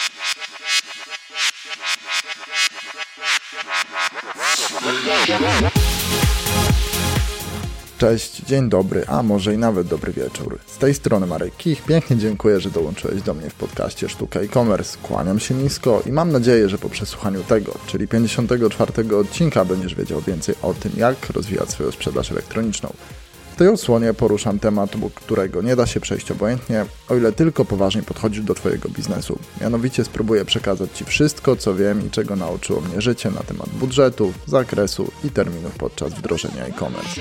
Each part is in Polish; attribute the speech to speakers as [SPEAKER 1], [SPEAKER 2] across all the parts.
[SPEAKER 1] Cześć, dzień dobry, a może i nawet dobry wieczór. Z tej strony Marek Kich, pięknie dziękuję, że dołączyłeś do mnie w podcaście Sztuka e-commerce. Kłaniam się nisko i mam nadzieję, że po przesłuchaniu tego, czyli 54 odcinka, będziesz wiedział więcej o tym, jak rozwijać swoją sprzedaż elektroniczną. W tej odsłonie poruszam temat, którego nie da się przejść obojętnie, o ile tylko poważnie podchodzisz do Twojego biznesu. Mianowicie spróbuję przekazać Ci wszystko, co wiem i czego nauczyło mnie życie na temat budżetu, zakresu i terminów podczas wdrożenia e-commerce.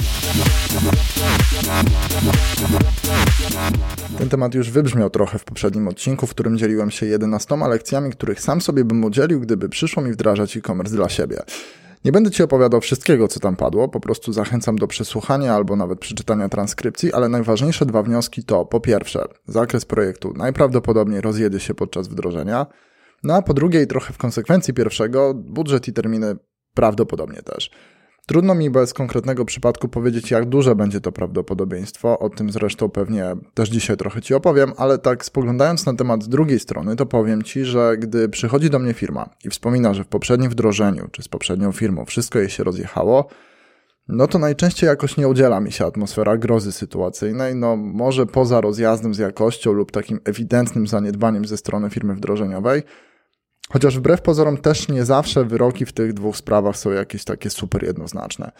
[SPEAKER 1] Ten temat już wybrzmiał trochę w poprzednim odcinku, w którym dzieliłem się 11 lekcjami, których sam sobie bym udzielił, gdyby przyszło mi wdrażać e-commerce dla siebie. Nie będę Ci opowiadał wszystkiego, co tam padło, po prostu zachęcam do przesłuchania albo nawet przeczytania transkrypcji, ale najważniejsze dwa wnioski to po pierwsze, zakres projektu najprawdopodobniej rozjedzie się podczas wdrożenia, no a po drugie i trochę w konsekwencji pierwszego, budżet i terminy prawdopodobnie też. Trudno mi bez konkretnego przypadku powiedzieć, jak duże będzie to prawdopodobieństwo, o tym zresztą pewnie też dzisiaj trochę Ci opowiem, ale tak spoglądając na temat z drugiej strony, to powiem Ci, że gdy przychodzi do mnie firma i wspomina, że w poprzednim wdrożeniu czy z poprzednią firmą wszystko jej się rozjechało, no to najczęściej jakoś nie udziela mi się atmosfera grozy sytuacyjnej, no może poza rozjazdem z jakością lub takim ewidentnym zaniedbaniem ze strony firmy wdrożeniowej, chociaż wbrew pozorom też nie zawsze wyroki w tych dwóch sprawach są jakieś takie super jednoznaczne.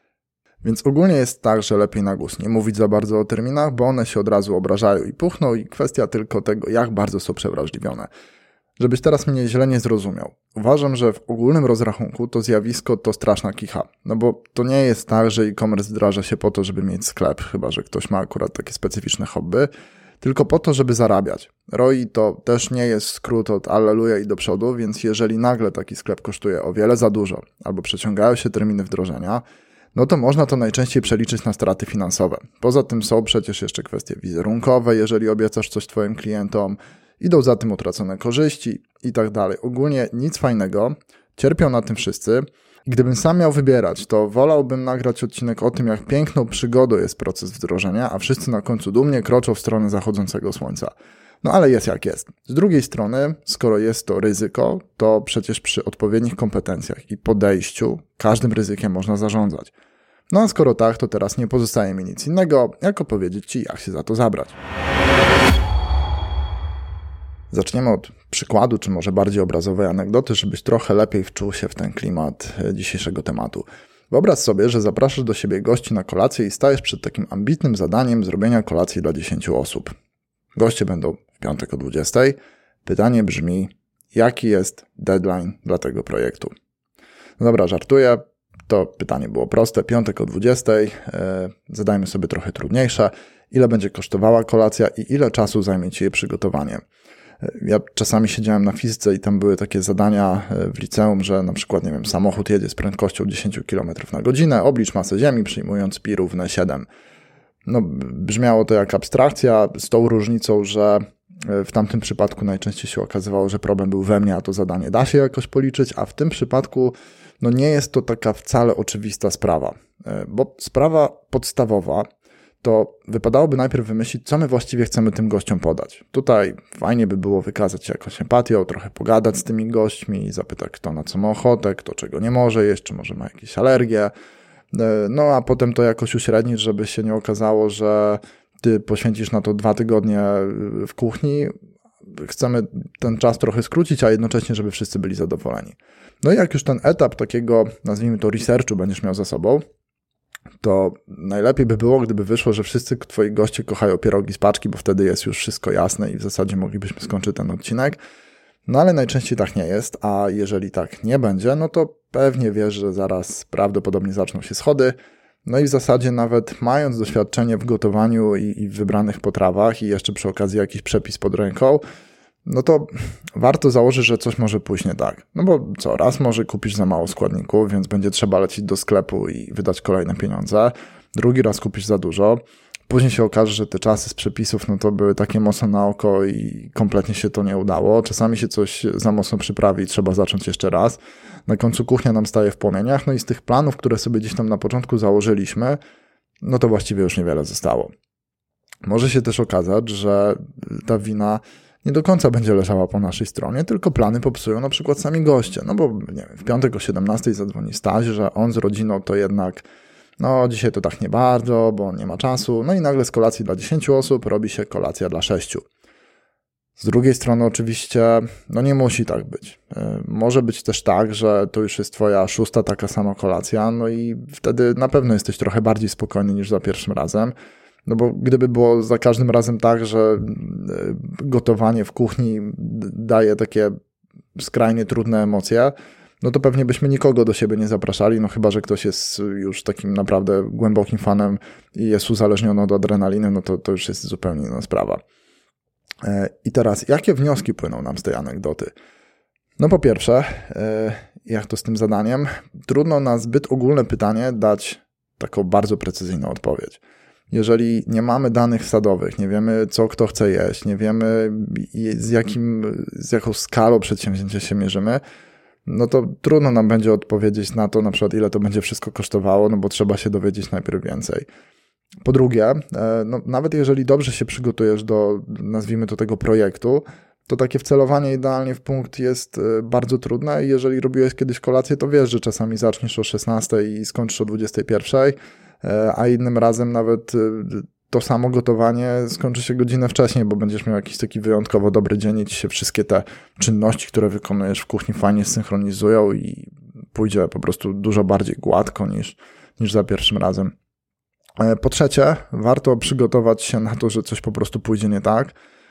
[SPEAKER 1] Więc ogólnie jest tak, że lepiej na głos nie mówić za bardzo o terminach, bo one się od razu obrażają i puchną i kwestia tylko tego, jak bardzo są przewrażliwione. Żebyś teraz mnie źle nie zrozumiał. Uważam, że w ogólnym rozrachunku to zjawisko to straszna kicha. No bo to nie jest tak, że e-commerce wdraża się po to, żeby mieć sklep, chyba że ktoś ma akurat takie specyficzne hobby, tylko po to, żeby zarabiać. ROI to też nie jest skrót od alleluja i do przodu, więc jeżeli nagle taki sklep kosztuje o wiele za dużo albo przeciągają się terminy wdrożenia, no to można to najczęściej przeliczyć na straty finansowe. Poza tym są przecież jeszcze kwestie wizerunkowe, jeżeli obiecasz coś Twoim klientom, idą za tym utracone korzyści i tak dalej. Ogólnie nic fajnego, cierpią na tym wszyscy. I gdybym sam miał wybierać, to wolałbym nagrać odcinek o tym, jak piękną przygodą jest proces wdrożenia, a wszyscy na końcu dumnie kroczą w stronę zachodzącego słońca. No ale jest jak jest. Z drugiej strony, skoro jest to ryzyko, to przecież przy odpowiednich kompetencjach i podejściu każdym ryzykiem można zarządzać. No a skoro tak, to teraz nie pozostaje mi nic innego, jak opowiedzieć Ci, jak się za to zabrać. Zaczniemy od przykładu, czy może bardziej obrazowej anegdoty, żebyś trochę lepiej wczuł się w ten klimat dzisiejszego tematu. Wyobraź sobie, że zapraszasz do siebie gości na kolację i stajesz przed takim ambitnym zadaniem zrobienia kolacji dla 10 osób. Goście będą w piątek o 20. Pytanie brzmi, jaki jest deadline dla tego projektu? No dobra, żartuję. To pytanie było proste. Piątek o 20. Zadajmy sobie trochę trudniejsze. Ile będzie kosztowała kolacja i ile czasu zajmie Ci jej przygotowanie? Ja czasami siedziałem na fizyce i tam były takie zadania w liceum, że na przykład, nie wiem, samochód jedzie z prędkością 10 km na godzinę, oblicz masę Ziemi, przyjmując pi równe 7. No, brzmiało to jak abstrakcja, z tą różnicą, że w tamtym przypadku najczęściej się okazywało, że problem był we mnie, a to zadanie da się jakoś policzyć, a w tym przypadku no nie jest to taka wcale oczywista sprawa, bo sprawa podstawowa to wypadałoby najpierw wymyślić, co my właściwie chcemy tym gościom podać. Tutaj fajnie by było wykazać się jakąś empatią, trochę pogadać z tymi gośćmi, zapytać kto na co ma ochotę, kto czego nie może jeść, czy może ma jakieś alergie. No a potem to jakoś uśrednić, żeby się nie okazało, że Ty poświęcisz na to 2 tygodnie w kuchni. Chcemy ten czas trochę skrócić, a jednocześnie, żeby wszyscy byli zadowoleni. No i jak już ten etap takiego, nazwijmy to researchu będziesz miał za sobą, to najlepiej by było, gdyby wyszło, że wszyscy Twoi goście kochają pierogi z paczki, bo wtedy jest już wszystko jasne i w zasadzie moglibyśmy skończyć ten odcinek. No ale najczęściej tak nie jest, a jeżeli tak nie będzie, no to pewnie wiesz, że zaraz prawdopodobnie zaczną się schody. No i w zasadzie nawet mając doświadczenie w gotowaniu i w wybranych potrawach i jeszcze przy okazji jakiś przepis pod ręką, no to warto założyć, że coś może pójść nie tak. No bo co, raz może kupisz za mało składników, więc będzie trzeba lecieć do sklepu i wydać kolejne pieniądze. Drugi raz kupisz za dużo. Później się okaże, że te czasy z przepisów no to były takie mocno na oko i kompletnie się to nie udało. Czasami się coś za mocno przyprawi i trzeba zacząć jeszcze raz. Na końcu kuchnia nam staje w płomieniach, no i z tych planów, które sobie gdzieś tam na początku założyliśmy, no to właściwie już niewiele zostało. Może się też okazać, że ta wina nie do końca będzie leżała po naszej stronie, tylko plany popsują na przykład sami goście. No bo nie wiem, w piątek o 17 zadzwoni Staś, że on z rodziną to jednak dzisiaj to tak nie bardzo, bo on nie ma czasu. No i nagle z kolacji dla 10 osób robi się kolacja dla 6. Z drugiej strony oczywiście, nie musi tak być. Może być też tak, że to już jest twoja 6. taka sama kolacja, no i wtedy na pewno jesteś trochę bardziej spokojny niż za pierwszym razem. No bo gdyby było za każdym razem tak, że gotowanie w kuchni daje takie skrajnie trudne emocje, no to pewnie byśmy nikogo do siebie nie zapraszali, no chyba że ktoś jest już takim naprawdę głębokim fanem i jest uzależniony od adrenaliny, no to już jest zupełnie inna sprawa. I teraz, jakie wnioski płyną nam z tej anegdoty? No po pierwsze, jak to z tym zadaniem? Trudno na zbyt ogólne pytanie dać taką bardzo precyzyjną odpowiedź. Jeżeli nie mamy danych wsadowych, nie wiemy, co kto chce jeść, nie wiemy, z jaką skalą przedsięwzięcia się mierzymy, no to trudno nam będzie odpowiedzieć na to, na przykład ile to będzie wszystko kosztowało, no bo trzeba się dowiedzieć najpierw więcej. Po drugie, nawet jeżeli dobrze się przygotujesz do, nazwijmy to, tego projektu, to takie wcelowanie idealnie w punkt jest bardzo trudne i jeżeli robiłeś kiedyś kolację, to wiesz, że czasami zaczniesz o 16 i skończysz o 21, a innym razem nawet to samo gotowanie skończy się godzinę wcześniej, bo będziesz miał jakiś taki wyjątkowo dobry dzień i ci się wszystkie te czynności, które wykonujesz w kuchni fajnie synchronizują i pójdzie po prostu dużo bardziej gładko niż za pierwszym razem. Po trzecie, warto przygotować się na to, że coś po prostu pójdzie nie tak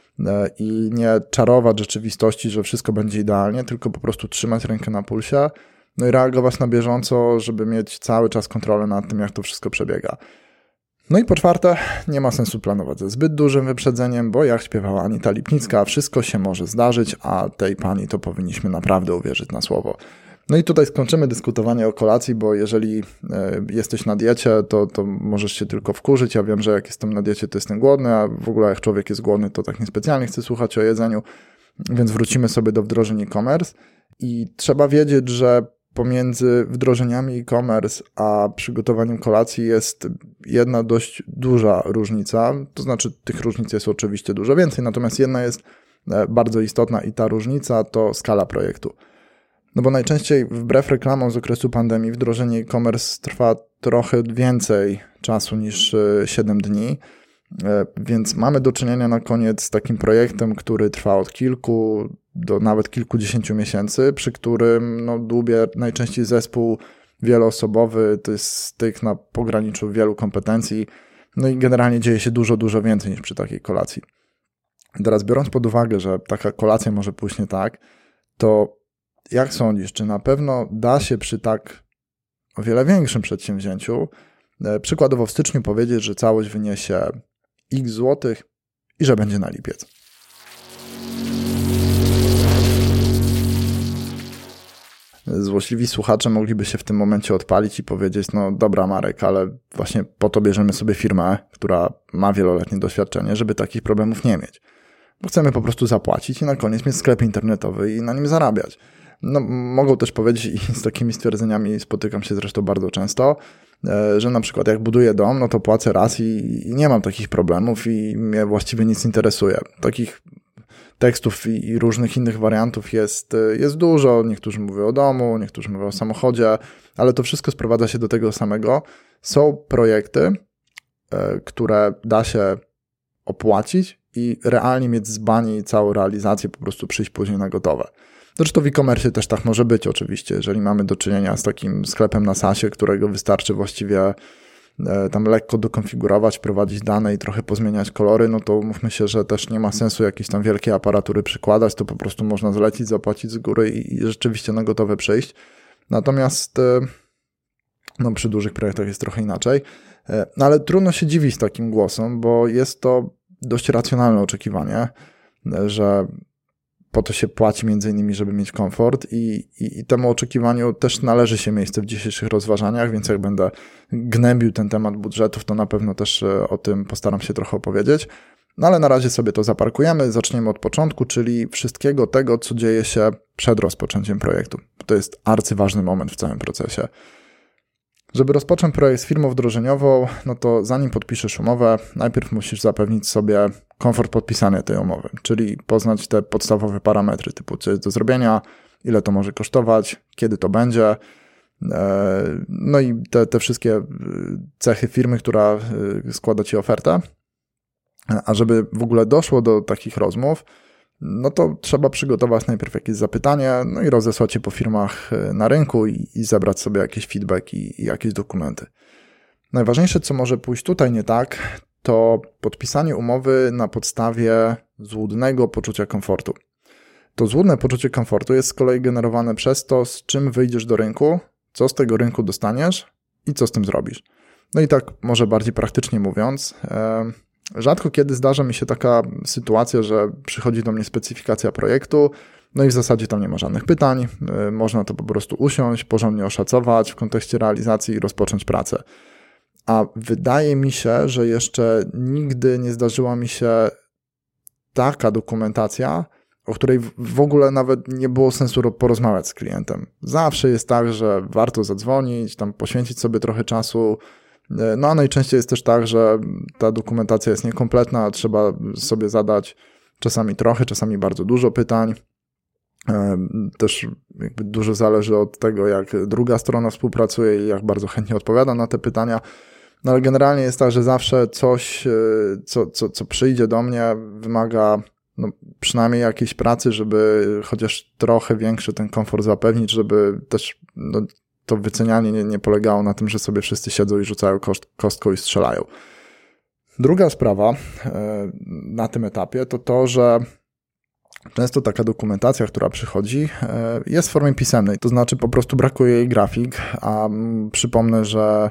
[SPEAKER 1] i nie czarować rzeczywistości, że wszystko będzie idealnie, tylko po prostu trzymać rękę na pulsie, no i reagować na bieżąco, żeby mieć cały czas kontrolę nad tym, jak to wszystko przebiega. No i po czwarte, nie ma sensu planować ze zbyt dużym wyprzedzeniem, bo jak śpiewała Anita Lipnicka, wszystko się może zdarzyć, a tej pani to powinniśmy naprawdę uwierzyć na słowo. No i tutaj skończymy dyskutowanie o kolacji, bo jeżeli jesteś na diecie, to możesz się tylko wkurzyć. Ja wiem, że jak jestem na diecie, to jestem głodny, a w ogóle jak człowiek jest głodny, to tak niespecjalnie chce słuchać o jedzeniu, więc wrócimy sobie do wdrożeń e-commerce i trzeba wiedzieć, że pomiędzy wdrożeniami e-commerce a przygotowaniem kolacji jest jedna dość duża różnica, to znaczy tych różnic jest oczywiście dużo więcej, natomiast jedna jest bardzo istotna i ta różnica to skala projektu. No bo najczęściej wbrew reklamom z okresu pandemii wdrożenie e-commerce trwa trochę więcej czasu niż 7 dni, więc mamy do czynienia na koniec z takim projektem, który trwa od kilku do nawet kilkudziesięciu miesięcy, przy którym dłubie najczęściej zespół wieloosobowy, to jest styk na pograniczu wielu kompetencji, no i generalnie dzieje się dużo więcej niż przy takiej kolacji. Teraz biorąc pod uwagę, że taka kolacja może pójść nie tak, to jak sądzisz, czy na pewno da się przy tak o wiele większym przedsięwzięciu, przykładowo w styczniu powiedzieć, że całość wyniesie x złotych i że będzie na lipiec? Złośliwi słuchacze mogliby się w tym momencie odpalić i powiedzieć, dobra Marek, ale właśnie po to bierzemy sobie firmę, która ma wieloletnie doświadczenie, żeby takich problemów nie mieć. Bo chcemy po prostu zapłacić i na koniec mieć sklep internetowy i na nim zarabiać. Mogą też powiedzieć, i z takimi stwierdzeniami spotykam się zresztą bardzo często, że na przykład jak buduję dom, to płacę raz i nie mam takich problemów i mnie właściwie nic interesuje. Takich tekstów i różnych innych wariantów jest dużo. Niektórzy mówią o domu, niektórzy mówią o samochodzie, ale to wszystko sprowadza się do tego samego. Są projekty, które da się opłacić i realnie mieć z bani całą realizację, po prostu przyjść później na gotowe. Zresztą w e-commerce też tak może być oczywiście, jeżeli mamy do czynienia z takim sklepem na SaaSie, którego wystarczy właściwie tam lekko dokonfigurować, wprowadzić dane i trochę pozmieniać kolory, to mówmy się, że też nie ma sensu jakiejś tam wielkiej aparatury przykładać, to po prostu można zlecić, zapłacić z góry i rzeczywiście na gotowe przyjść. Natomiast przy dużych projektach jest trochę inaczej, ale trudno się dziwić takim głosom, bo jest to dość racjonalne oczekiwanie, że po to się płaci między innymi, żeby mieć komfort i temu oczekiwaniu też należy się miejsce w dzisiejszych rozważaniach, więc jak będę gnębił ten temat budżetów, to na pewno też o tym postaram się trochę opowiedzieć. Ale na razie sobie to zaparkujemy, zaczniemy od początku, czyli wszystkiego tego, co dzieje się przed rozpoczęciem projektu. To jest arcyważny moment w całym procesie. Żeby rozpocząć projekt z firmą wdrożeniową, no to zanim podpiszesz umowę, najpierw musisz zapewnić sobie komfort podpisania tej umowy, czyli poznać te podstawowe parametry typu co jest do zrobienia, ile to może kosztować, kiedy to będzie, no i te wszystkie cechy firmy, która składa ci ofertę. A żeby w ogóle doszło do takich rozmów, no to trzeba przygotować najpierw jakieś zapytanie, no i rozesłać je po firmach na rynku i zebrać sobie jakiś feedback i jakieś dokumenty. Najważniejsze, co może pójść tutaj nie tak, to podpisanie umowy na podstawie złudnego poczucia komfortu. To złudne poczucie komfortu jest z kolei generowane przez to, z czym wyjdziesz do rynku, co z tego rynku dostaniesz i co z tym zrobisz. No i tak może bardziej praktycznie mówiąc, rzadko kiedy zdarza mi się taka sytuacja, że przychodzi do mnie specyfikacja projektu, no i w zasadzie tam nie ma żadnych pytań, można to po prostu usiąść, porządnie oszacować w kontekście realizacji i rozpocząć pracę. A wydaje mi się, że jeszcze nigdy nie zdarzyła mi się taka dokumentacja, o której w ogóle nawet nie było sensu porozmawiać z klientem. Zawsze jest tak, że warto zadzwonić, tam poświęcić sobie trochę czasu, no a najczęściej jest też tak, że ta dokumentacja jest niekompletna, trzeba sobie zadać czasami trochę, czasami bardzo dużo pytań. Też jakby dużo zależy od tego, jak druga strona współpracuje i jak bardzo chętnie odpowiada na te pytania. No ale generalnie jest tak, że zawsze coś, co przyjdzie do mnie, wymaga przynajmniej jakiejś pracy, żeby chociaż trochę większy ten komfort zapewnić, żeby też to wycenianie nie polegało na tym, że sobie wszyscy siedzą i rzucają kostką i strzelają. Druga sprawa na tym etapie to, że często taka dokumentacja, która przychodzi, jest w formie pisemnej, to znaczy po prostu brakuje jej grafik, a przypomnę, że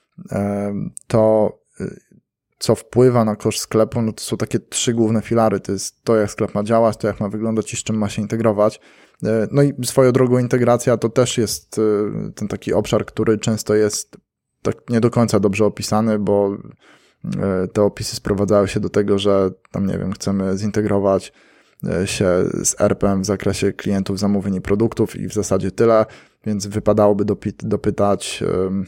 [SPEAKER 1] to, co wpływa na koszt sklepu, no to są takie 3 główne filary. To jest to, jak sklep ma działać, to jak ma wyglądać i z czym ma się integrować. No i swoją drogą integracja to też jest ten taki obszar, który często jest tak nie do końca dobrze opisany, bo te opisy sprowadzają się do tego, że tam nie wiem, chcemy zintegrować się z ERP-em w zakresie klientów, zamówień i produktów i w zasadzie tyle, więc wypadałoby dopytać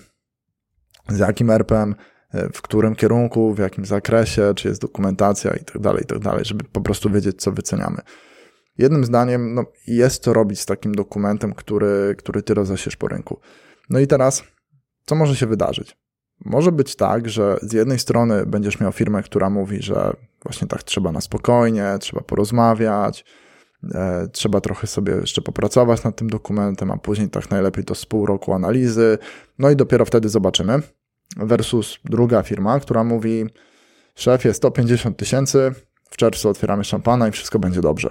[SPEAKER 1] z jakim ERP-em, w którym kierunku, w jakim zakresie, czy jest dokumentacja i tak dalej, żeby po prostu wiedzieć, co wyceniamy. Jednym zdaniem, jest to robić z takim dokumentem, który ty rozesiesz po rynku. No i teraz, co może się wydarzyć? Może być tak, że z jednej strony będziesz miał firmę, która mówi, że właśnie tak trzeba na spokojnie, trzeba porozmawiać, trzeba trochę sobie jeszcze popracować nad tym dokumentem, a później tak najlepiej to z pół roku analizy, no i dopiero wtedy zobaczymy. Versus druga firma, która mówi, szefie 150 000, w czerwcu otwieramy szampana i wszystko będzie dobrze.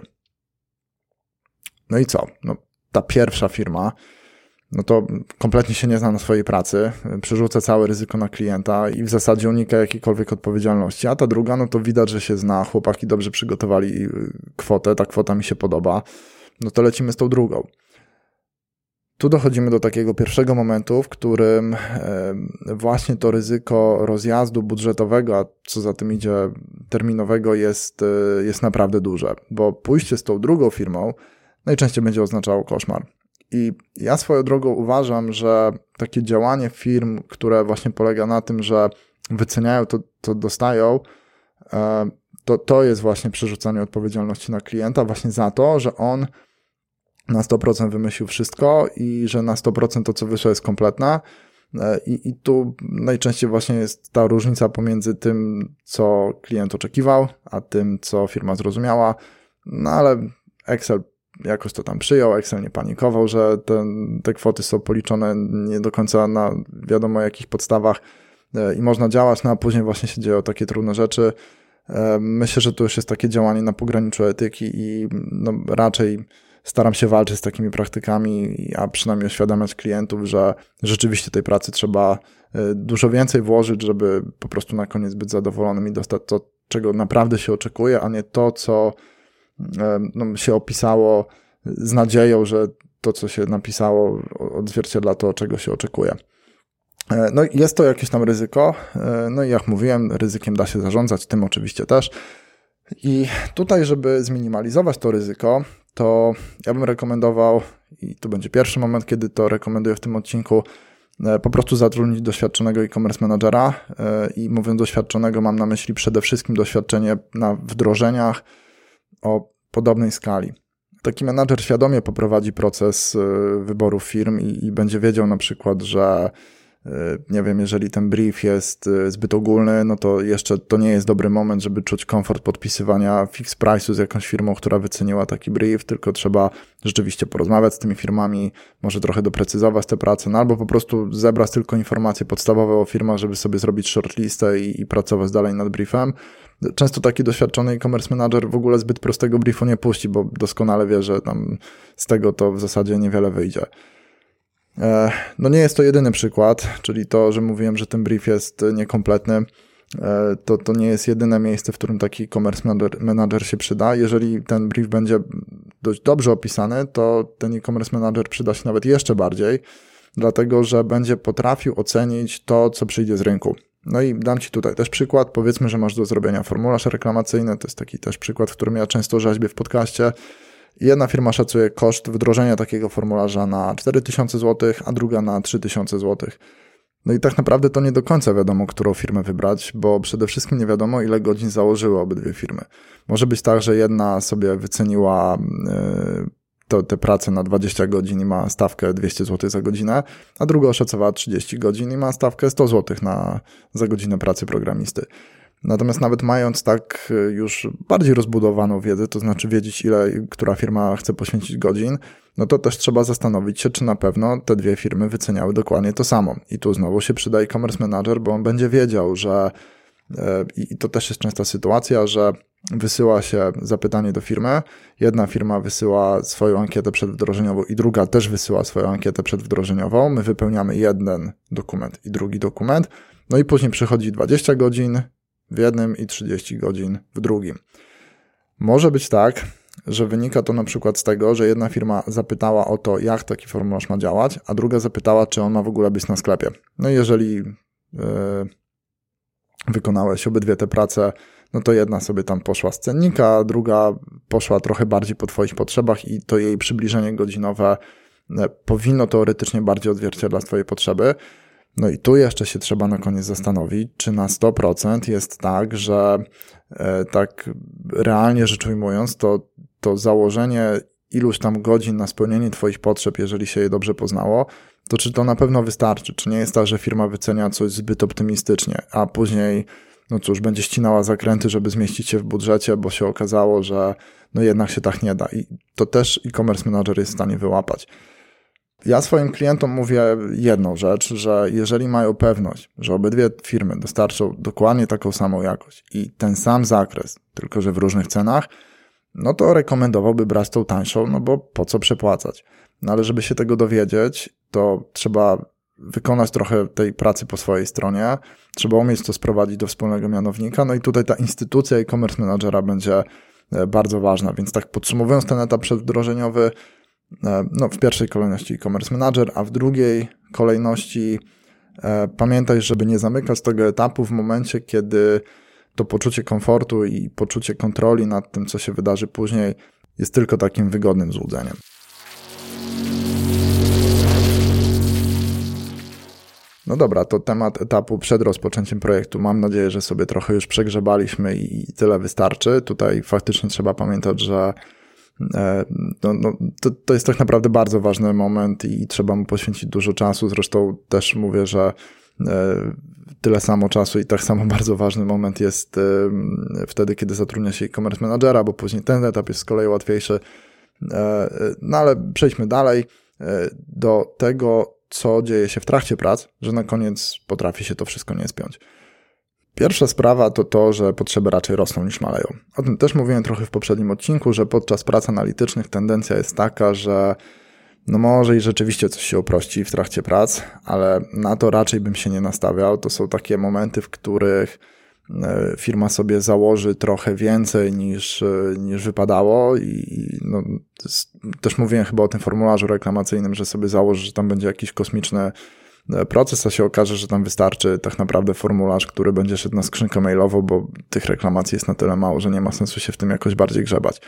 [SPEAKER 1] No i co? Ta pierwsza firma, to kompletnie się nie zna na swojej pracy, przerzuca całe ryzyko na klienta i w zasadzie unika jakiejkolwiek odpowiedzialności, a ta druga, to widać, że się zna, chłopaki dobrze przygotowali kwotę, ta kwota mi się podoba, to lecimy z tą drugą. Tu dochodzimy do takiego pierwszego momentu, w którym właśnie to ryzyko rozjazdu budżetowego, a co za tym idzie terminowego jest naprawdę duże, bo pójście z tą drugą firmą najczęściej będzie oznaczało koszmar. I ja swoją drogą uważam, że takie działanie firm, które właśnie polega na tym, że wyceniają to, co dostają, to jest właśnie przerzucanie odpowiedzialności na klienta właśnie za to, że on na 100% wymyślił wszystko i że na 100% to, co wyszło, jest kompletne. I tu najczęściej właśnie jest ta różnica pomiędzy tym, co klient oczekiwał, a tym, co firma zrozumiała. No ale Excel jakoś to tam przyjął, Excel nie panikował, że te kwoty są policzone nie do końca na wiadomo jakich podstawach i można działać, no a później właśnie się dzieją takie trudne rzeczy. Myślę, że to już jest takie działanie na pograniczu etyki i raczej staram się walczyć z takimi praktykami, a przynajmniej oświadamiać klientów, że rzeczywiście tej pracy trzeba dużo więcej włożyć, żeby po prostu na koniec być zadowolonym i dostać to, czego naprawdę się oczekuje, a nie to, co się opisało z nadzieją, że to, co się napisało, odzwierciedla to, czego się oczekuje. No i jest to jakieś tam ryzyko, no i jak mówiłem, ryzykiem da się zarządzać, tym oczywiście też. I tutaj, żeby zminimalizować to ryzyko, to ja bym rekomendował, i to będzie pierwszy moment, kiedy to rekomenduję w tym odcinku, po prostu zatrudnić doświadczonego e-commerce managera i mówiąc doświadczonego mam na myśli przede wszystkim doświadczenie na wdrożeniach o podobnej skali. Taki menadżer świadomie poprowadzi proces wyboru firm i będzie wiedział na przykład, że nie wiem, jeżeli ten brief jest zbyt ogólny, no to jeszcze to nie jest dobry moment, żeby czuć komfort podpisywania fix price'u z jakąś firmą, która wyceniła taki brief, tylko trzeba rzeczywiście porozmawiać z tymi firmami, może trochę doprecyzować te prace, no albo po prostu zebrać tylko informacje podstawowe o firmach, żeby sobie zrobić shortlistę i pracować dalej nad briefem. Często taki doświadczony e-commerce manager w ogóle zbyt prostego briefu nie puści, bo doskonale wie, że tam z tego to w zasadzie niewiele wyjdzie. No nie jest to jedyny przykład, czyli to, że mówiłem, że ten brief jest niekompletny, to nie jest jedyne miejsce, w którym taki e-commerce manager się przyda. Jeżeli ten brief będzie dość dobrze opisany, to ten e-commerce manager przyda się nawet jeszcze bardziej, dlatego że będzie potrafił ocenić to, co przyjdzie z rynku. No i dam Ci tutaj też przykład. Powiedzmy, że masz do zrobienia formularz reklamacyjny. To jest taki też przykład, w którym ja często rzeźbię w podcaście. Jedna firma szacuje koszt wdrożenia takiego formularza na 4000 zł, a druga na 3000 zł. No i tak naprawdę to nie do końca wiadomo, którą firmę wybrać, bo przede wszystkim nie wiadomo, ile godzin założyły obydwie firmy. Może być tak, że jedna sobie wyceniła te prace na 20 godzin i ma stawkę 200 zł za godzinę, a druga oszacowała 30 godzin i ma stawkę 100 zł za godzinę pracy programisty. Natomiast nawet mając tak już bardziej rozbudowaną wiedzę, to znaczy wiedzieć, ile która firma chce poświęcić godzin, no to też trzeba zastanowić się, czy na pewno te dwie firmy wyceniały dokładnie to samo. I tu znowu się przyda e-commerce manager, bo on będzie wiedział, że i to też jest częsta sytuacja, że wysyła się zapytanie do firmy, jedna firma wysyła swoją ankietę przedwdrożeniową i druga też wysyła swoją ankietę przedwdrożeniową. My wypełniamy jeden dokument i drugi dokument, no i później przychodzi 20 godzin w jednym i 30 godzin w drugim. Może być tak, że wynika to na przykład z tego, że jedna firma zapytała o to, jak taki formularz ma działać, a druga zapytała, czy on ma w ogóle być na sklepie. No i jeżeli wykonałeś obydwie te prace, no to jedna sobie tam poszła z cennika, a druga poszła trochę bardziej po Twoich potrzebach i to jej przybliżenie godzinowe powinno teoretycznie bardziej odzwierciedlać Twoje potrzeby. No i tu jeszcze się trzeba na koniec zastanowić, czy na 100% jest tak, że tak realnie rzecz ujmując, to założenie iluś tam godzin na spełnienie Twoich potrzeb, jeżeli się je dobrze poznało, to czy to na pewno wystarczy? Czy nie jest tak, że firma wycenia coś zbyt optymistycznie, a później, no cóż, będzie ścinała zakręty, żeby zmieścić się w budżecie, bo się okazało, że no jednak się tak nie da. I to też e-commerce manager jest w stanie wyłapać. Ja swoim klientom mówię jedną rzecz, że jeżeli mają pewność, że obydwie firmy dostarczą dokładnie taką samą jakość i ten sam zakres, tylko że w różnych cenach, no to rekomendowałby brać tą tańszą, no bo po co przepłacać? No ale żeby się tego dowiedzieć, to trzeba wykonać trochę tej pracy po swojej stronie, trzeba umieć to sprowadzić do wspólnego mianownika, no i tutaj ta instytucja e-commerce managera będzie bardzo ważna, więc tak podsumowując ten etap przedwdrożeniowy, no w pierwszej kolejności e-commerce manager, a w drugiej kolejności pamiętaj, żeby nie zamykać tego etapu w momencie, kiedy to poczucie komfortu i poczucie kontroli nad tym, co się wydarzy później, jest tylko takim wygodnym złudzeniem. No dobra, to temat etapu przed rozpoczęciem projektu. Mam nadzieję, że sobie trochę już przegrzebaliśmy i tyle wystarczy. Tutaj faktycznie trzeba pamiętać, że to jest tak naprawdę bardzo ważny moment i trzeba mu poświęcić dużo czasu. Zresztą też mówię, że tyle samo czasu i tak samo bardzo ważny moment jest wtedy, kiedy zatrudnia się e-commerce managera, bo później ten etap jest z kolei łatwiejszy. No ale przejdźmy dalej do tego, co dzieje się w trakcie prac, że na koniec potrafi się to wszystko nie spiąć. Pierwsza sprawa to to, że potrzeby raczej rosną niż maleją. O tym też mówiłem trochę w poprzednim odcinku, że podczas prac analitycznych tendencja jest taka, że no może i rzeczywiście coś się uprości w trakcie prac, ale na to raczej bym się nie nastawiał. To są takie momenty, w których firma sobie założy trochę więcej niż wypadało i no, też mówiłem chyba o tym formularzu reklamacyjnym, że sobie założy, że tam będzie jakiś kosmiczny proces, a się okaże, że tam wystarczy tak naprawdę formularz, który będzie szedł na skrzynkę mailową, bo tych reklamacji jest na tyle mało, że nie ma sensu się w tym jakoś bardziej grzebać.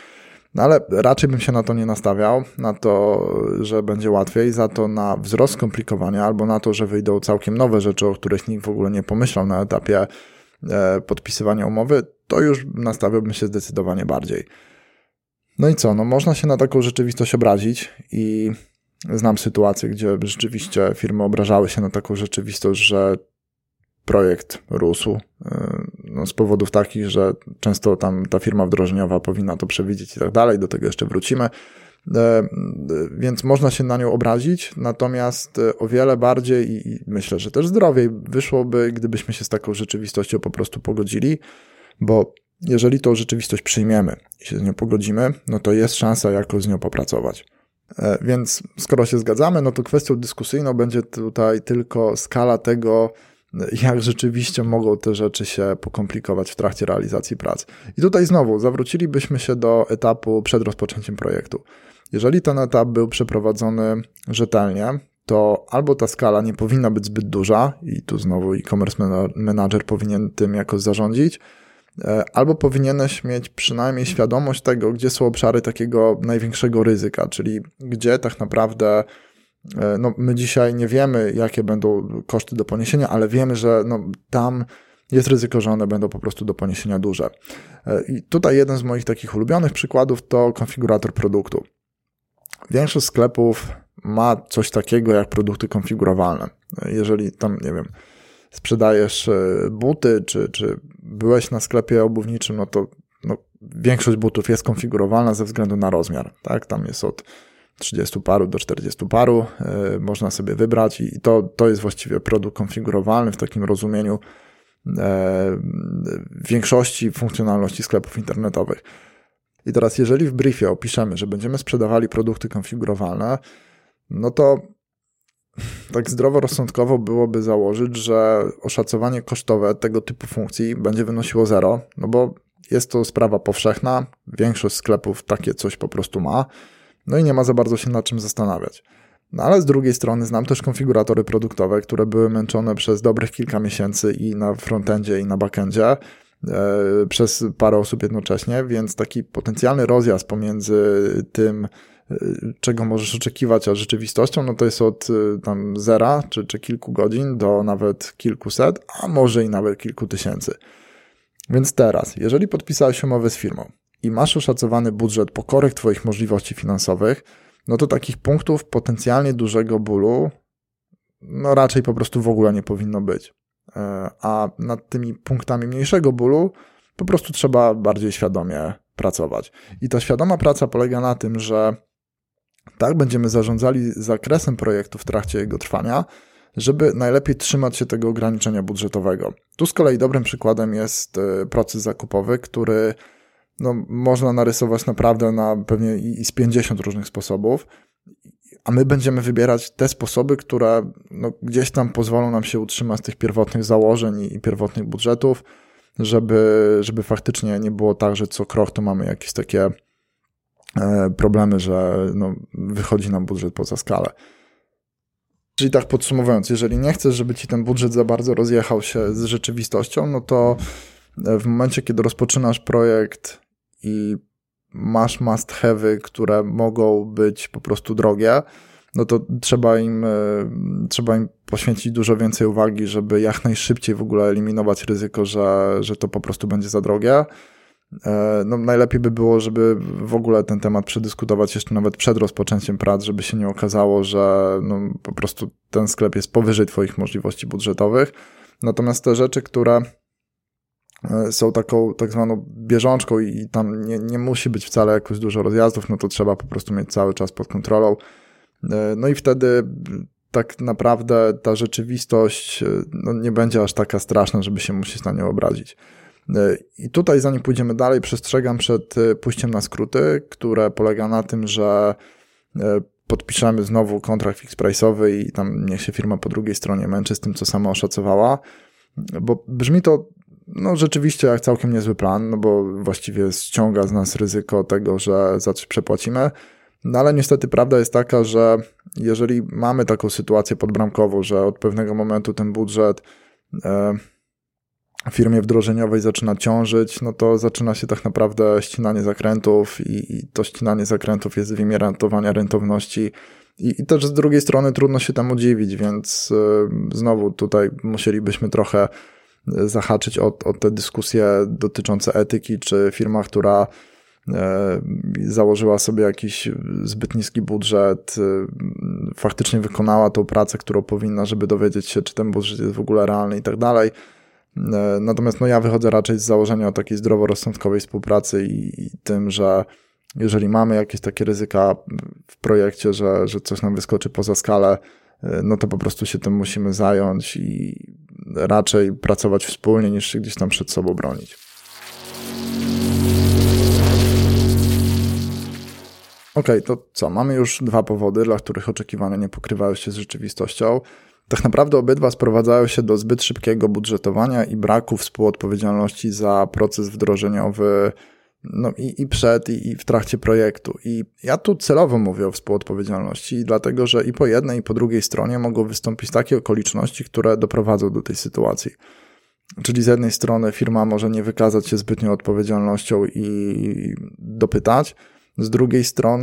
[SPEAKER 1] No ale raczej bym się na to nie nastawiał, na to, że będzie łatwiej, za to na wzrost skomplikowania albo na to, że wyjdą całkiem nowe rzeczy, o których nikt w ogóle nie pomyślał na etapie podpisywania umowy, to już nastawiałbym się zdecydowanie bardziej. No i co? No można się na taką rzeczywistość obrazić i znam sytuacje, gdzie rzeczywiście firmy obrażały się na taką rzeczywistość, że projekt rósł z powodów takich, że często tam ta firma wdrożeniowa powinna to przewidzieć i tak dalej, do tego jeszcze wrócimy, więc można się na nią obrazić, natomiast o wiele bardziej i myślę, że też zdrowiej wyszłoby, gdybyśmy się z taką rzeczywistością po prostu pogodzili, bo jeżeli tą rzeczywistość przyjmiemy i się z nią pogodzimy, no to jest szansa jakoś z nią popracować. Więc skoro się zgadzamy, no to kwestią dyskusyjną będzie tutaj tylko skala tego, jak rzeczywiście mogą te rzeczy się pokomplikować w trakcie realizacji prac. I tutaj znowu zawrócilibyśmy się do etapu przed rozpoczęciem projektu. Jeżeli ten etap był przeprowadzony rzetelnie, to albo ta skala nie powinna być zbyt duża i tu znowu e-commerce manager powinien tym jakoś zarządzić, albo powinieneś mieć przynajmniej świadomość tego, gdzie są obszary takiego największego ryzyka, czyli gdzie tak naprawdę my dzisiaj nie wiemy, jakie będą koszty do poniesienia, ale wiemy, że tam jest ryzyko, że one będą po prostu do poniesienia duże. I tutaj jeden z moich takich ulubionych przykładów to konfigurator produktu. Większość sklepów ma coś takiego jak produkty konfigurowalne. Jeżeli tam, nie wiem, sprzedajesz buty, czy byłeś na sklepie obuwniczym, no to większość butów jest konfigurowalna ze względu na rozmiar. Tak? Tam jest od 30 paru do 40 paru, można sobie wybrać i to jest właściwie produkt konfigurowalny w takim rozumieniu większości funkcjonalności sklepów internetowych. I teraz jeżeli w briefie opiszemy, że będziemy sprzedawali produkty konfigurowalne, no to tak zdroworozsądkowo byłoby założyć, że oszacowanie kosztowe tego typu funkcji będzie wynosiło 0, no bo jest to sprawa powszechna, większość sklepów takie coś po prostu ma, no i nie ma za bardzo się nad czym zastanawiać. No ale z drugiej strony znam też konfiguratory produktowe, które były męczone przez dobrych kilka miesięcy i na frontendzie, i na backendzie przez parę osób jednocześnie, więc taki potencjalny rozjazd pomiędzy tym, czego możesz oczekiwać, a rzeczywistością, no to jest od tam 0 czy kilku godzin do nawet kilkuset, a może i nawet kilku tysięcy. Więc teraz, jeżeli podpisałeś umowę z firmą i masz oszacowany budżet po korekt twoich możliwości finansowych, no to takich punktów potencjalnie dużego bólu no raczej po prostu w ogóle nie powinno być. A nad tymi punktami mniejszego bólu po prostu trzeba bardziej świadomie pracować. I ta świadoma praca polega na tym, że tak będziemy zarządzali zakresem projektu w trakcie jego trwania, żeby najlepiej trzymać się tego ograniczenia budżetowego. Tu z kolei dobrym przykładem jest proces zakupowy, który można narysować naprawdę na pewnie i z 50 różnych sposobów, a my będziemy wybierać te sposoby, które gdzieś tam pozwolą nam się utrzymać z tych pierwotnych założeń i pierwotnych budżetów, żeby faktycznie nie było tak, że co krok to mamy jakieś takie problemy, że wychodzi nam budżet poza skalę. Czyli tak podsumowując, jeżeli nie chcesz, żeby ci ten budżet za bardzo rozjechał się z rzeczywistością, no to w momencie, kiedy rozpoczynasz projekt i masz must have'y, które mogą być po prostu drogie, no to trzeba im poświęcić dużo więcej uwagi, żeby jak najszybciej w ogóle eliminować ryzyko, że to po prostu będzie za drogie. Najlepiej by było, żeby w ogóle ten temat przedyskutować jeszcze nawet przed rozpoczęciem prac, żeby się nie okazało, że po prostu ten sklep jest powyżej twoich możliwości budżetowych. Natomiast te rzeczy, które są taką tak zwaną bieżączką i tam nie musi być wcale jakoś dużo rozjazdów, no to trzeba po prostu mieć cały czas pod kontrolą. No i wtedy tak naprawdę ta rzeczywistość nie będzie aż taka straszna, żeby się musieć na nią obrazić. I tutaj, zanim pójdziemy dalej, przestrzegam przed pójściem na skróty, które polega na tym, że podpiszemy znowu kontrakt fix-price'owy i tam niech się firma po drugiej stronie męczy z tym, co sama oszacowała, bo brzmi to rzeczywiście jak całkiem niezły plan, bo właściwie ściąga z nas ryzyko tego, że za coś przepłacimy, ale niestety prawda jest taka, że jeżeli mamy taką sytuację podbramkową, że od pewnego momentu ten budżet firmie wdrożeniowej zaczyna ciążyć, no to zaczyna się tak naprawdę ścinanie zakrętów i to ścinanie zakrętów jest w imię ratowania rentowności i też z drugiej strony trudno się temu dziwić, więc znowu tutaj musielibyśmy trochę zahaczyć o te dyskusje dotyczące etyki, czy firma, która założyła sobie jakiś zbyt niski budżet, faktycznie wykonała tą pracę, którą powinna, żeby dowiedzieć się, czy ten budżet jest w ogóle realny i tak dalej. Natomiast ja wychodzę raczej z założenia o takiej zdroworozsądkowej współpracy i tym, że jeżeli mamy jakieś takie ryzyka w projekcie, że coś nam wyskoczy poza skalę, no to po prostu się tym musimy zająć i raczej pracować wspólnie, niż się gdzieś tam przed sobą bronić. Okej, to co? Mamy już 2 powody, dla których oczekiwania nie pokrywają się z rzeczywistością. Tak naprawdę obydwa sprowadzają się do zbyt szybkiego budżetowania i braku współodpowiedzialności za proces wdrożeniowy i przed, i w trakcie projektu. I ja tu celowo mówię o współodpowiedzialności, dlatego że i po jednej, i po drugiej stronie mogą wystąpić takie okoliczności, które doprowadzą do tej sytuacji. Czyli z jednej strony firma może nie wykazać się zbytnią odpowiedzialnością i dopytać, z drugiej strony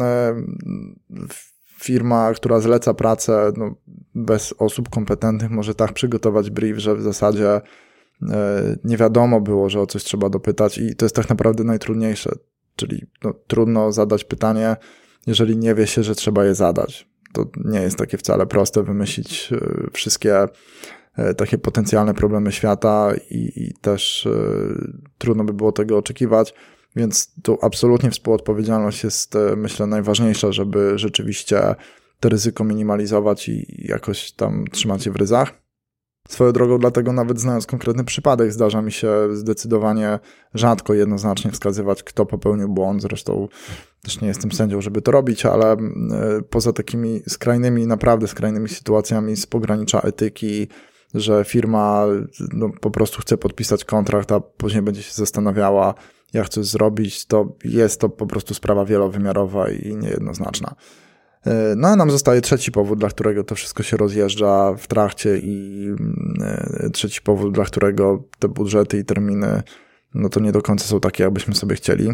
[SPEAKER 1] firma, która zleca pracę bez osób kompetentnych, może tak przygotować brief, że w zasadzie nie wiadomo było, że o coś trzeba dopytać i to jest tak naprawdę najtrudniejsze. Czyli trudno zadać pytanie, jeżeli nie wie się, że trzeba je zadać. To nie jest takie wcale proste wymyślić wszystkie takie potencjalne problemy świata i też trudno by było tego oczekiwać. Więc tu absolutnie współodpowiedzialność jest, myślę, najważniejsza, żeby rzeczywiście to ryzyko minimalizować i jakoś tam trzymać je w ryzach. Swoją drogą, dlatego nawet znając konkretny przypadek, zdarza mi się zdecydowanie rzadko jednoznacznie wskazywać, kto popełnił błąd. Zresztą też nie jestem sędzią, żeby to robić, ale poza takimi naprawdę skrajnymi sytuacjami z pogranicza etyki, że firma po prostu chce podpisać kontrakt, a później będzie się zastanawiała, jak coś zrobić, to jest to po prostu sprawa wielowymiarowa i niejednoznaczna. No a nam zostaje trzeci powód, dla którego to wszystko się rozjeżdża w trakcie i trzeci powód, dla którego te budżety i terminy to nie do końca są takie, jakbyśmy sobie chcieli.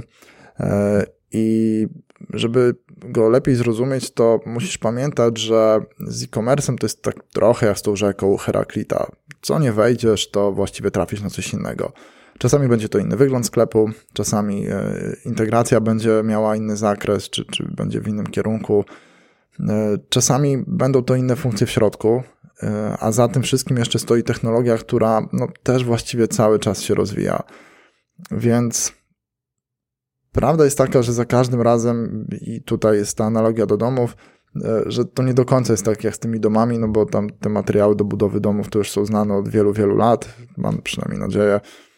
[SPEAKER 1] I żeby go lepiej zrozumieć, to musisz pamiętać, że z e-commerce'em to jest tak trochę jak z tą rzeką Heraklita. Co nie wejdziesz, to właściwie trafisz na coś innego. Czasami będzie to inny wygląd sklepu, czasami integracja będzie miała inny zakres, czy będzie w innym kierunku. Czasami będą to inne funkcje w środku, a za tym wszystkim jeszcze stoi technologia, która też właściwie cały czas się rozwija. Więc prawda jest taka, że za każdym razem, i tutaj jest ta analogia do domów, że to nie do końca jest tak jak z tymi domami, bo tam te materiały do budowy domów to już są znane od wielu, wielu lat, mam przynajmniej nadzieję.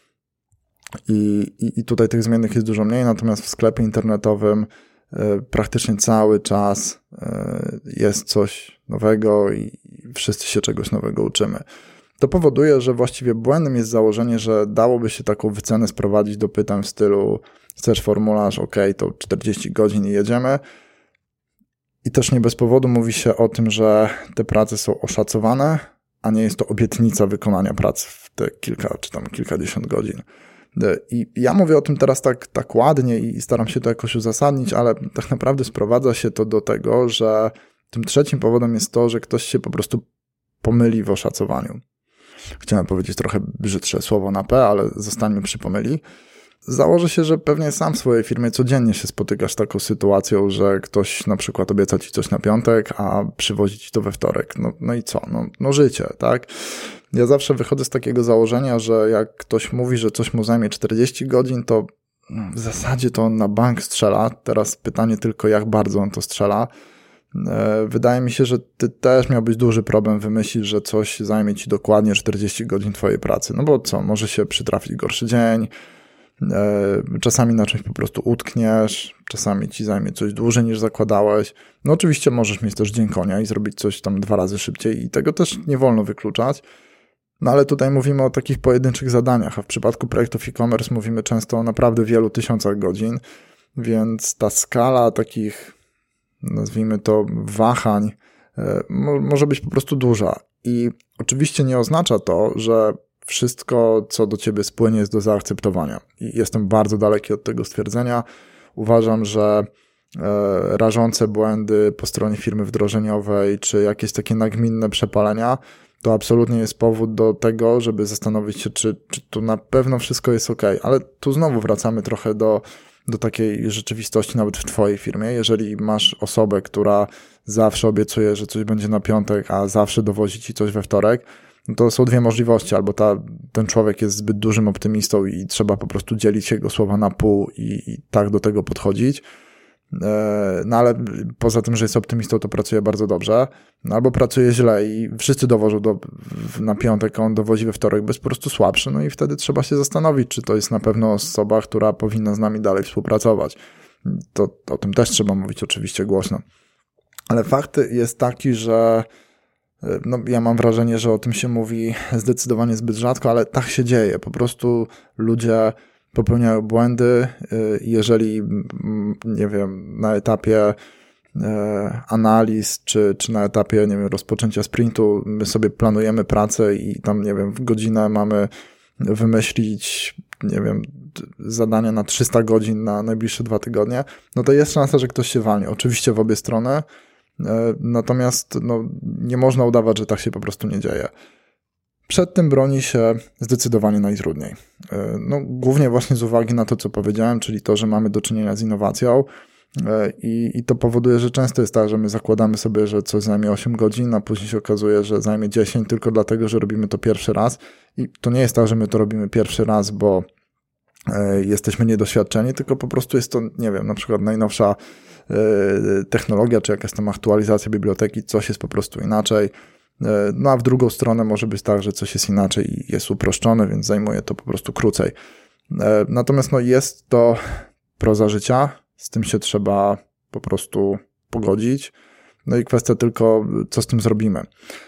[SPEAKER 1] I tutaj tych zmiennych jest dużo mniej, natomiast w sklepie internetowym praktycznie cały czas jest coś nowego i wszyscy się czegoś nowego uczymy. To powoduje, że właściwie błędem jest założenie, że dałoby się taką wycenę sprowadzić do pytań w stylu chcesz formularz, to 40 godzin i jedziemy. I też nie bez powodu mówi się o tym, że te prace są oszacowane, a nie jest to obietnica wykonania prac w te kilka czy tam kilkadziesiąt godzin. I ja mówię o tym teraz tak ładnie i staram się to jakoś uzasadnić, ale tak naprawdę sprowadza się to do tego, że tym trzecim powodem jest to, że ktoś się po prostu pomyli w oszacowaniu. Chciałem powiedzieć trochę brzydsze słowo na P, ale zostańmy przy pomyli. Założę się, że pewnie sam w swojej firmie codziennie się spotykasz z taką sytuacją, że ktoś na przykład obieca ci coś na piątek, a przywozi ci to we wtorek. No i co? No życie, tak? Ja zawsze wychodzę z takiego założenia, że jak ktoś mówi, że coś mu zajmie 40 godzin, to w zasadzie to on na bank strzela. Teraz pytanie tylko, jak bardzo on to strzela. Wydaje mi się, że ty też miałbyś duży problem wymyślić, że coś zajmie ci dokładnie 40 godzin twojej pracy. No bo co? Może się przytrafić gorszy dzień, czasami na czymś po prostu utkniesz, czasami ci zajmie coś dłużej niż zakładałeś. No oczywiście możesz mieć też dzień konia i zrobić coś tam 2 razy szybciej i tego też nie wolno wykluczać. No ale tutaj mówimy o takich pojedynczych zadaniach, a w przypadku projektów e-commerce mówimy często o naprawdę wielu tysiącach godzin, więc ta skala takich, nazwijmy to, wahań może być po prostu duża. I oczywiście nie oznacza to, że wszystko, co do ciebie spłynie, jest do zaakceptowania. I jestem bardzo daleki od tego stwierdzenia. Uważam, że rażące błędy po stronie firmy wdrożeniowej, czy jakieś takie nagminne przepalenia, to absolutnie jest powód do tego, żeby zastanowić się, czy tu na pewno wszystko jest ok. Ale tu znowu wracamy trochę do takiej rzeczywistości nawet w twojej firmie. Jeżeli masz osobę, która zawsze obiecuje, że coś będzie na piątek, a zawsze dowozi ci coś we wtorek, no to są dwie możliwości. Albo ten człowiek jest zbyt dużym optymistą i trzeba po prostu dzielić jego słowa na pół i tak do tego podchodzić. No ale poza tym, że jest optymistą, to pracuje bardzo dobrze, no albo pracuje źle i wszyscy dowożą na piątek, a on dowozi we wtorek, bo jest po prostu słabszy, no i wtedy trzeba się zastanowić, czy to jest na pewno osoba, która powinna z nami dalej współpracować. To o tym też trzeba mówić oczywiście głośno. Ale fakt jest taki, że no, ja mam wrażenie, że o tym się mówi zdecydowanie zbyt rzadko, ale tak się dzieje. Po prostu ludzie popełniają błędy, jeżeli, nie wiem, na etapie analiz, czy na etapie, nie wiem, rozpoczęcia sprintu, my sobie planujemy pracę i tam, nie wiem, w godzinę mamy wymyślić, nie wiem, zadanie na 300 godzin na najbliższe 2 tygodnie, no to jest szansa, że ktoś się walnie. Oczywiście w obie strony, natomiast no, nie można udawać, że tak się po prostu nie dzieje. Przed tym broni się zdecydowanie najtrudniej. No, głównie właśnie z uwagi na to, co powiedziałem, czyli to, że mamy do czynienia z innowacją i to powoduje, że często jest tak, że my zakładamy sobie, że coś zajmie 8 godzin, a później się okazuje, że zajmie 10 tylko dlatego, że robimy to pierwszy raz. I to nie jest tak, że my to robimy pierwszy raz, bo jesteśmy niedoświadczeni, tylko po prostu jest to, nie wiem, na przykład najnowsza technologia, czy jakaś tam aktualizacja biblioteki, coś jest po prostu inaczej. No a w drugą stronę może być tak, że coś jest inaczej i jest uproszczone, więc zajmuje to po prostu krócej. Natomiast no, jest to proza życia, z tym się trzeba po prostu pogodzić. No i kwestia tylko, co z tym zrobimy.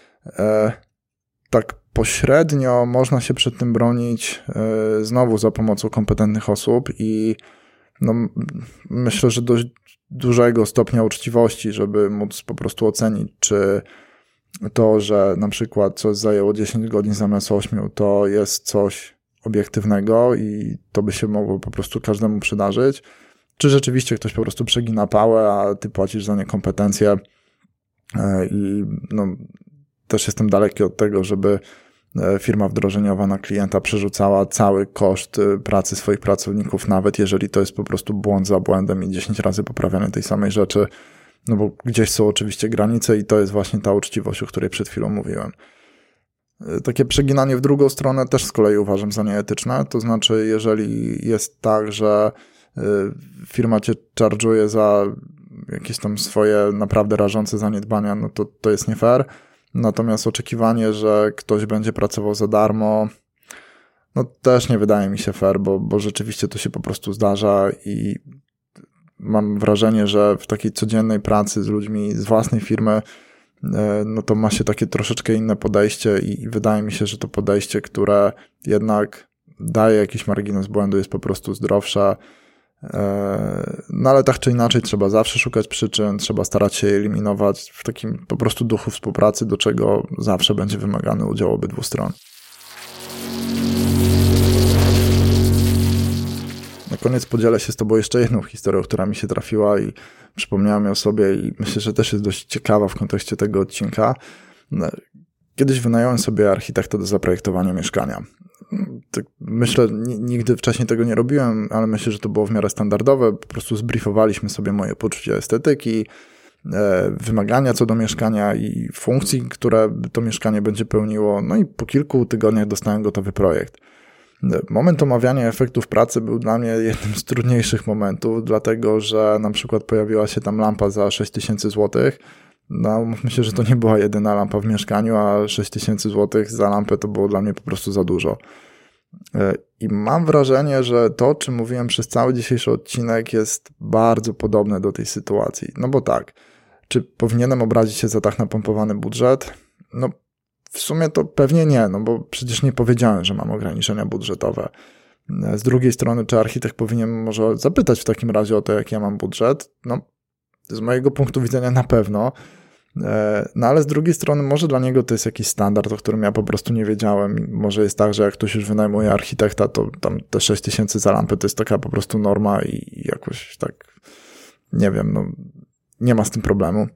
[SPEAKER 1] Tak pośrednio można się przed tym bronić znowu za pomocą kompetentnych osób i no, myślę, że dość dużego stopnia uczciwości, żeby móc po prostu ocenić, czy to, że na przykład coś zajęło 10 godzin zamiast 8, to jest coś obiektywnego i to by się mogło po prostu każdemu przydarzyć, czy rzeczywiście ktoś po prostu przegina pałę, a ty płacisz za niekompetencje i no, też jestem daleki od tego, żeby firma wdrożeniowa na klienta przerzucała cały koszt pracy swoich pracowników, nawet jeżeli to jest po prostu błąd za błędem i 10 razy poprawianie tej samej rzeczy, no bo gdzieś są oczywiście granice i to jest właśnie ta uczciwość, o której przed chwilą mówiłem. Takie przeginanie w drugą stronę też z kolei uważam za nieetyczne, to znaczy jeżeli jest tak, że firma cię charge'uje za jakieś tam swoje naprawdę rażące zaniedbania, no to jest nie fair. Natomiast oczekiwanie, że ktoś będzie pracował za darmo, no też nie wydaje mi się fair, bo rzeczywiście to się po prostu zdarza i mam wrażenie, że w takiej codziennej pracy z ludźmi z własnej firmy, no to ma się takie troszeczkę inne podejście i wydaje mi się, że to podejście, które jednak daje jakiś margines błędu, jest po prostu zdrowsze. No ale tak czy inaczej trzeba zawsze szukać przyczyn, trzeba starać się je eliminować w takim po prostu duchu współpracy, do czego zawsze będzie wymagany udział obydwu stron. Na koniec podzielę się z tobą jeszcze jedną historią, która mi się trafiła i przypomniała mi o sobie i myślę, że też jest dość ciekawa w kontekście tego odcinka. Kiedyś wynająłem sobie architekta do zaprojektowania mieszkania. Myślę, nigdy wcześniej tego nie robiłem, ale myślę, że to było w miarę standardowe. Po prostu zbriefowaliśmy sobie moje poczucie estetyki, wymagania co do mieszkania i funkcji, które to mieszkanie będzie pełniło. No i po kilku tygodniach dostałem gotowy projekt. Moment omawiania efektów pracy był dla mnie jednym z trudniejszych momentów, dlatego że na przykład pojawiła się tam lampa za 6000 zł. No, myślę, że to nie była jedyna lampa w mieszkaniu, a 6000 zł za lampę to było dla mnie po prostu za dużo. I mam wrażenie, że to, o czym mówiłem przez cały dzisiejszy odcinek, jest bardzo podobne do tej sytuacji. No bo tak, czy powinienem obrazić się za tak napompowany budżet? No w sumie to pewnie nie, no bo przecież nie powiedziałem, że mam ograniczenia budżetowe. Z drugiej strony, czy architekt powinien może zapytać w takim razie o to, jaki ja mam budżet? No z mojego punktu widzenia na pewno. No ale z drugiej strony może dla niego to jest jakiś standard, o którym ja po prostu nie wiedziałem. Może jest tak, że jak ktoś już wynajmuje architekta, to tam te 6000 za lampę to jest taka po prostu norma i jakoś tak, nie wiem, no nie ma z tym problemu.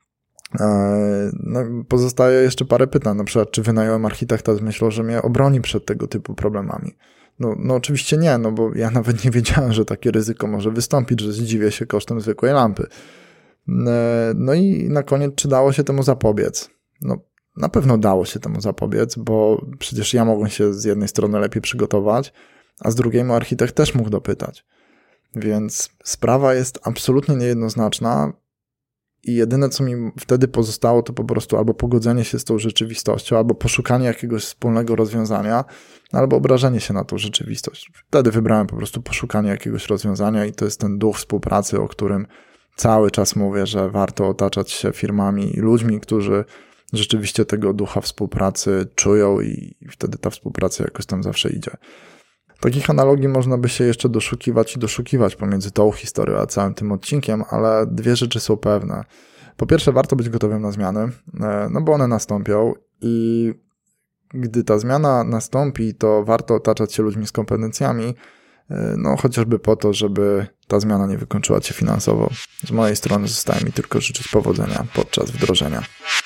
[SPEAKER 1] No, pozostaje jeszcze parę pytań, na przykład czy wynająłem architekta z myślą, że mnie obroni przed tego typu problemami. No oczywiście nie, no bo ja nawet nie wiedziałem, że takie ryzyko może wystąpić, że zdziwię się kosztem zwykłej lampy. No i na koniec, czy dało się temu zapobiec? No na pewno dało się temu zapobiec, bo przecież ja mogłem się z jednej strony lepiej przygotować, a z drugiej mój architekt też mógł dopytać. Więc sprawa jest absolutnie niejednoznaczna i jedyne, co mi wtedy pozostało, to po prostu albo pogodzenie się z tą rzeczywistością, albo poszukanie jakiegoś wspólnego rozwiązania, albo obrażenie się na tą rzeczywistość. Wtedy wybrałem po prostu poszukanie jakiegoś rozwiązania i to jest ten duch współpracy, o którym cały czas mówię, że warto otaczać się firmami i ludźmi, którzy rzeczywiście tego ducha współpracy czują i wtedy ta współpraca jakoś tam zawsze idzie. Takich analogii można by się jeszcze doszukiwać pomiędzy tą historią a całym tym odcinkiem, ale dwie rzeczy są pewne. Po pierwsze, warto być gotowym na zmiany, no bo one nastąpią i gdy ta zmiana nastąpi, to warto otaczać się ludźmi z kompetencjami, no chociażby po to, żeby ta zmiana nie wykończyła cię finansowo. Z mojej strony zostaje mi tylko życzyć powodzenia podczas wdrożenia.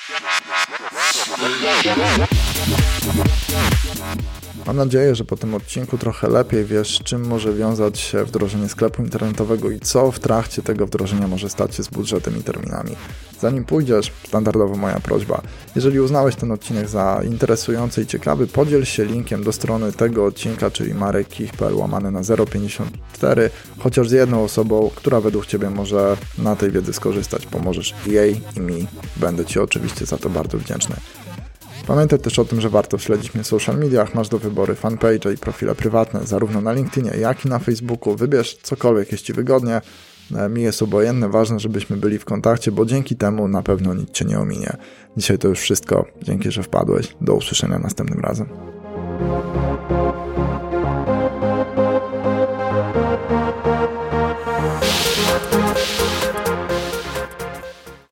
[SPEAKER 1] Mam nadzieję, że po tym odcinku trochę lepiej wiesz, czym może wiązać się wdrożenie sklepu internetowego i co w trakcie tego wdrożenia może stać się z budżetem i terminami. Zanim pójdziesz, standardowo moja prośba. Jeżeli uznałeś ten odcinek za interesujący i ciekawy, podziel się linkiem do strony tego odcinka, czyli marekkich.pl/054, chociaż z jedną osobą, która według Ciebie może na tej wiedzy skorzystać. Pomożesz jej i mi. Będę Ci oczywiście za to bardzo wdzięczny. Pamiętaj też o tym, że warto śledzić mnie w social mediach, masz do wyboru fanpage i profile prywatne, zarówno na LinkedInie, jak i na Facebooku. Wybierz cokolwiek jest Ci wygodnie, mi jest obojętne, ważne, żebyśmy byli w kontakcie, bo dzięki temu na pewno nic Cię nie ominie. Dzisiaj to już wszystko, dzięki, że wpadłeś, do usłyszenia następnym razem.